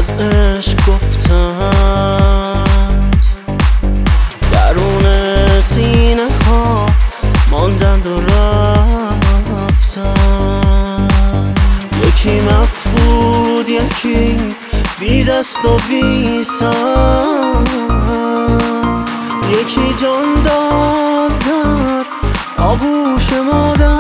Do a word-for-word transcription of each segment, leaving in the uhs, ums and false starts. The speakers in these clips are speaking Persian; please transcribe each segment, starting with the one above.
از عشق گفتند، درون سینه ها ماندند و رفتند. یکی مفقود، یکی بی دست و بی سر، یکی جان داد در آغوش مادر.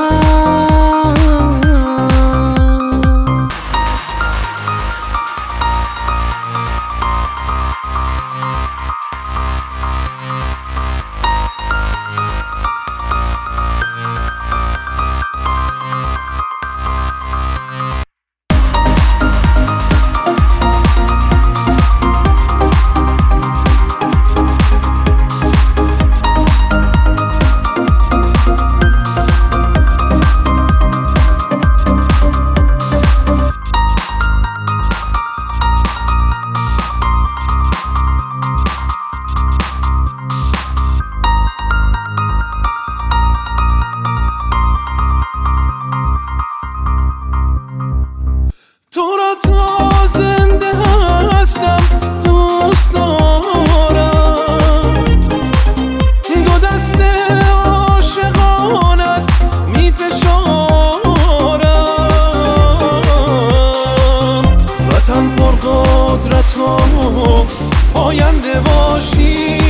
تو را تا زنده هستم دوست دارم، دو دست عاشقانت می فشارم. وطن پر قدرت و پاینده باشی،